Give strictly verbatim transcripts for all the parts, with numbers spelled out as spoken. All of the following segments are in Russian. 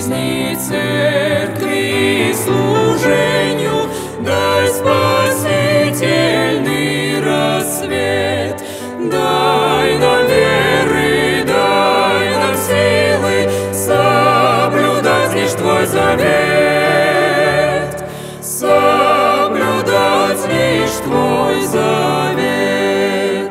песни церкви и служению, дай спасительный рассвет, дай нам веры, дай нам силы соблюдать лишь Твой завет, соблюдать лишь Твой завет.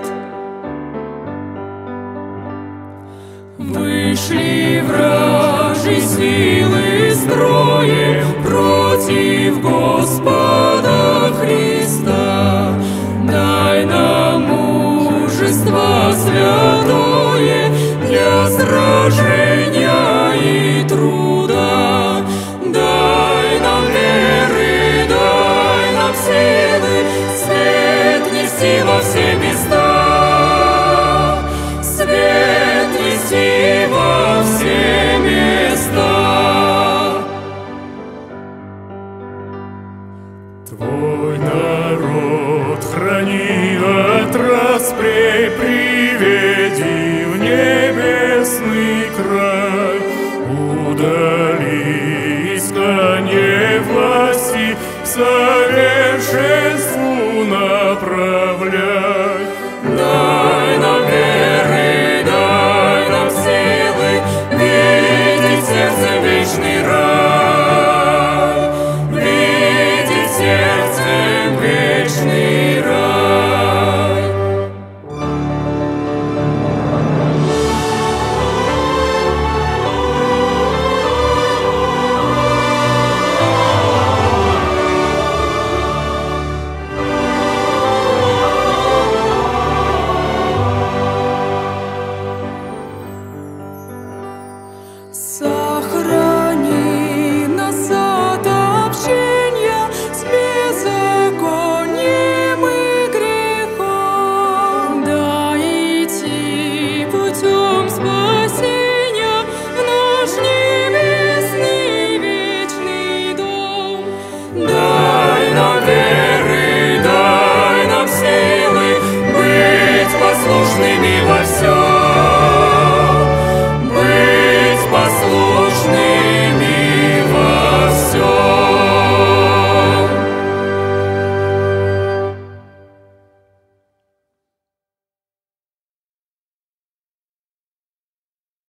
Вышли вражьи силы строем против Господа Христа, дай нам мужество святое для сражения